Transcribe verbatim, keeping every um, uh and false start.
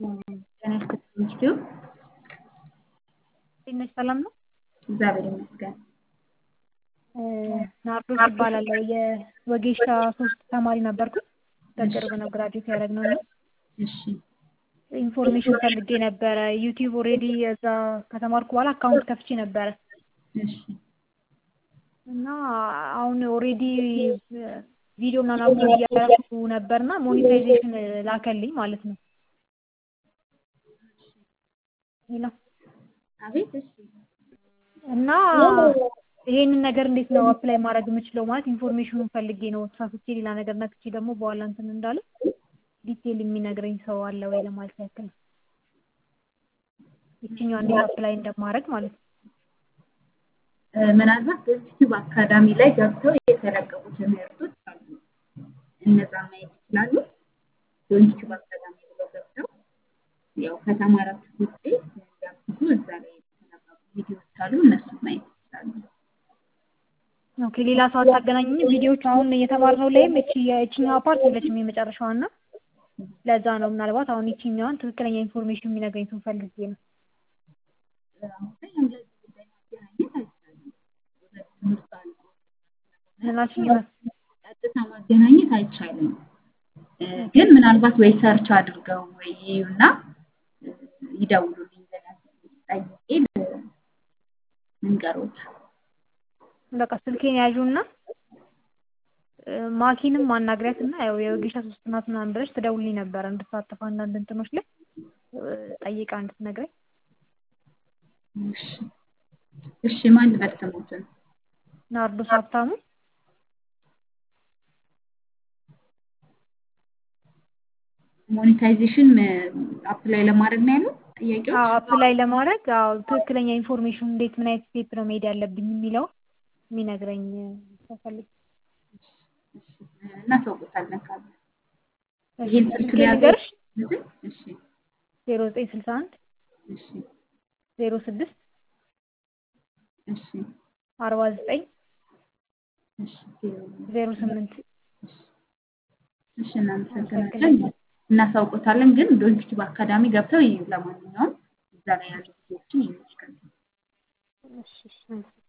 ጤና ይስጥልኝ ቲዩ ትንሽ ሰላም ነው። እግዚአብሔር ይመስገን። ናርዶስ እባላለሁ የወጌሻ ሶስት ተማሪ ነበርኩኝ። በቅርብ ነው ግራጁዌት ያደረግነው እና እሺ ኢንፎርሜሽን ፈልጌ ነበረ። ዩቲዩብ ኦሬዲ እዛ ከተማርኩ በኋላ አካውንት ከፍቼ ነበረ እሺ እና አሁን ኦሬዲ ቪዲዮ ምናምን አፕሎድ እያደረኩ ነበርና ሞኔታይዜሽን ላከልኝ ማለት ነው። ይላ አቤት እሺ እና ይሄንን ነገር እንዴት ነው አፕላይ ማድረግ የምችለው? ማለት ኢንፎርሜሽኑን ፈልጌ ነው። ተሳስቼ ሌላ ነገር ነክቼ ደግሞ በኋላ እንትን እንዳለ ዲቴል የሚነግረኝ ሰው አለ ወይ ለማለት ያክል ነው። እቺኛው እንዴት አፕላይ እንደማድረግ ማለት ነው። ምናልባት በዩቲዩብ አካዳሚ ላይ ገብተው የተለቀቁ ትምህርቶች አሉ። እነዛ ማየት ይችላሉ። በዩቲዩብ አካዳሚ ላይ ገብተው ያው ከተማራችሁ ውጤት ያክሱ እዛ ላይ የተለቀቁ ቪዲዮዎች አሉ። እነሱ ማየት ይችላሉ። ኦኬ ሌላ ሰው አታገናኝኝ። ቪዲዮዎች አሁን እየተማርነው ላይም እቺ የእቺኛዋ ፓርት የለችም የመጨረሻዋና ለዛ ነው ምናልባት አሁን እቺኛዋን ትክክለኛ ኢንፎርሜሽን የሚነግረኝ ሰው ፈልጌ ነው። ቀጥታ ማገናኘት አይቻልም። ግን ምናልባት ወይ ሰርች አድርገው ወይ ይዩና ይደውሉልኝ ጠይቄ እንገሮት በቃ ስልኬን ያዡና ማኪንም ማናግሪያትና ያው የወጌሻ ሶስት ናት ምናምን ብለሽ ትደውልልኝ ነበር እንድሳተፍ አንዳንድ እንትኖች ላይ ጠይቃ እንድትነግረኝ። እሺ እሺ ማን ልበስሙትን? ናርዶስ ሀብታሙ። ሞኔታይዜሽን አፕላይ ለማድረግ ነው ያለው ጥያቄው? አዎ አፕላይ ለማድረግ አዎ ትክክለኛ ኢንፎርሜሽን እንዴት ምን አይነት ስቴፕ ነው መሄድ ያለብኝ የሚለው የሚነግረኝ ተፈልግ እና ተውቁታለን ካለ ይሄን ስልክ ላይ ያገርሽ እሺ ዜሮ ዘጠኝ ስልሳ አንድ እሺ ዜሮ ስድስት እሺ አርባ ዘጠኝ እሺ ዜሮ ስምንት እሺ እናመሰግናለን። እናሳውቆታለን ግን ዩቲዩብ አካዳሚ ገብተው ለማንኛውም እዛ ላይ ያሉ ቪዲዮዎችን ይመልከቱ። እሺ እሺ